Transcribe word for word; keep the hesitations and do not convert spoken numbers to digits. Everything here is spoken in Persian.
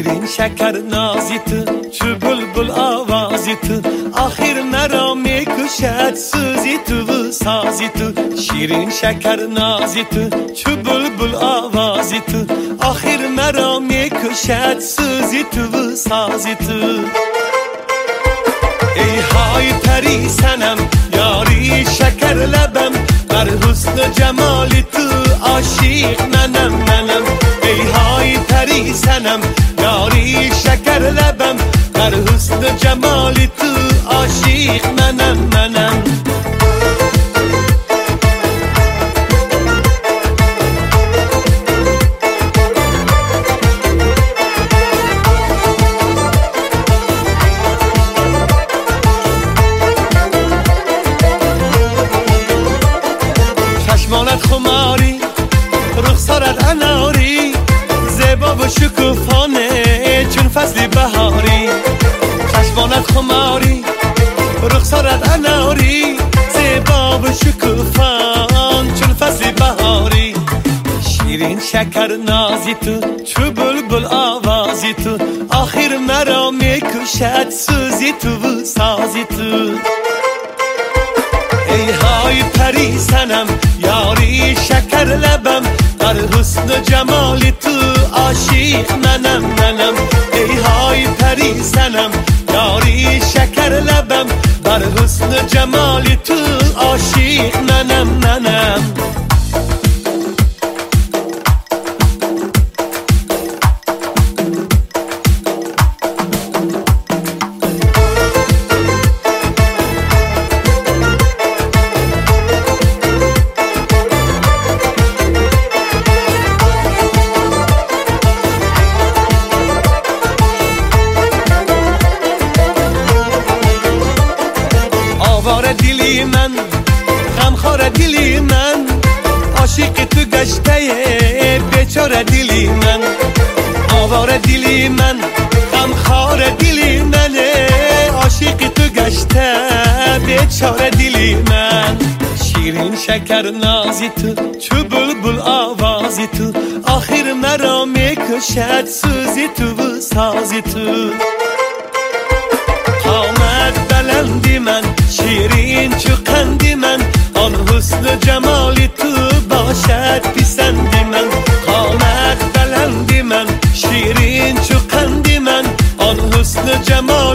شیرین شکر نازی تو چو بلبل آوازی تو آخر مرا میکشد سوزی تو و سازی تو شیرین شکر نازی تو چو بلبل آوازی تو آخر مرا میکشد سوزی تو و سازی تو ای های پری سنم یاری شکر لبم بر حسن و جمالی تو عاشق منم منم ای های پری سنم یاری شکر لبم بر حسن و جمالی تو عاشق منم منم چشمانت خماری رخسارت اناری زیبا و شکوفانه چون فصل بهاری چشمانت خماری رخسارت اناری زیبا و شکوفان چون فصل بهاری شیرین شکر نازی تو چو بلبل آوازی تو آخر مرا میکشد سوزی تو و سازی تو ای های پری سنم یاری شکر لبم بر حسن و جمالی تو عاشق منم منم ای های پری سنم یاری شکر لبم بر حسن و جمالی تو عاشق منم منم آوار دیلی من غمخوار دیلی من عاشق تو گشته بیچاره دیلی من آوار دیلی من غمخوار دیلی من عاشق تو گشته بیچاره دیلی من شیرین شکر نازی تو چو بلبل آوازی تو آخر مرا میکشد سوزی تو و سازی تو قامت بلندی من شیرین چو قندی من آن حسن و جمالی تو باشد پسندی من قامت بلندی من شیرین چو قندی من آن حسن و جمالی